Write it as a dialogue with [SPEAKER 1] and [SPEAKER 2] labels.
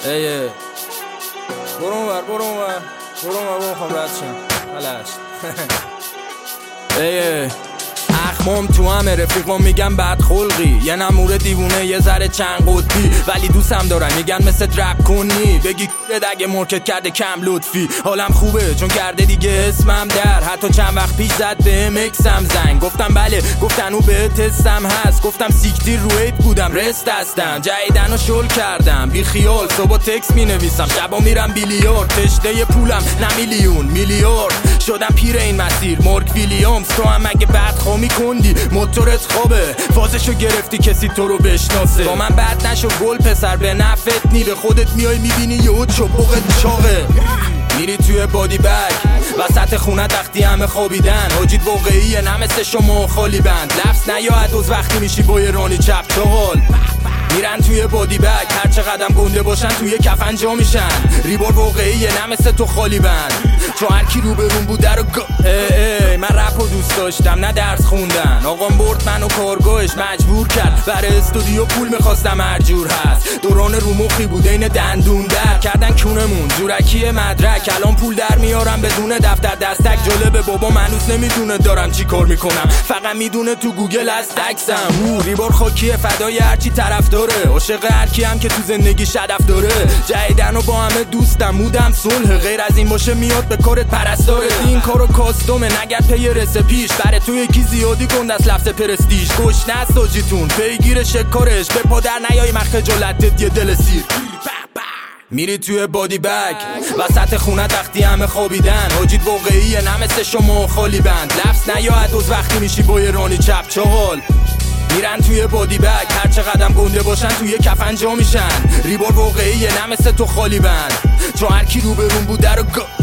[SPEAKER 1] برو میخوام رد شم اخمام تو همه رفیقام میگن بد خلقی، یه نمور دیوونه یه ذره چند قطبی، ولی دوستم دارن میگن مثل رپ کنی، بگی دگه مرکت کرده کم لطفی. حالم خوبه چون کرده دیگه اسمم در، حتی چند وقت پیش زد به مکسم زنگ، گفتم بله، گفتن او به تستم هست، گفتم سیکتیر رو ایت بودم رست هستم، جایدن رو شل کردم بی خیال، صبح تکس می نویسم شبا میرم بیلیارد، تشته پولم نه میلیون میلیارد، شدم پیر این مسیر مارک ویلیامز. تو هم اگه بد خومی کندی موتورت خوبه، فازشو گرفتی کسی تو رو بشناسه، با من بد نشو گل پسر به نفت نی، به خودت میای میبینی یهو چپقت چاقه، میری توی بادی بگ وسط خونه وقتی همه خوابیدن، حاجیت واقعیه نه مثل شما خالی بند، لفظ نیاد از وقتی میشی با یه رانی چپ چغال، میرن توی بادی بگ هر چقدر گنده باشن توی کفن جا میشن، ریبار واقعیه نه مثل تو خالی بند، چون هر کی رو برون بوده رو من رپو دوست داشتم نه درس خوندن، آقام برد منو کارگاهش مجبور کرد، برای استودیو پول میخواستم هر جور هست، دوران رو مخی بود این دندون در کردن کونمون جورکی مدرک، الان پول در میارم بدون دفتر دستک، جالبه بابا منوز نمیدونه دارم چی کار میکنم، فقط میدونه تو گوگل از تکسم، ریبار خاکیه فدای هرچی طرف داره، عاشق هر کی هم که تو زندگی هدف داره، جایدن و با همه دوستم مودم صلح، غیر از این باشه میاد به کارت پرستاره، این کارو کاستومه نگرد پی رسپیش، برای تو یکی زیادی کند از لفظ پرستیژ، گشنه است ساجیتون پیگیر شکارش، به پادر نیای من خجالتت یه دل سیر، میری توی بادی بگ وسط خونه وقتی همه خوابیدن، حاجیت واقعیه نه مثل شما خالی بند، لفظ نیاد از وقتی میشی با یه رانی چپ چغال، میرن توی بادی بگ هر چقدر گنده باشن توی کفن جا میشن، ریبار واقعیه نه مثل تو خالی بند، چون هر کی رو برون بوده رو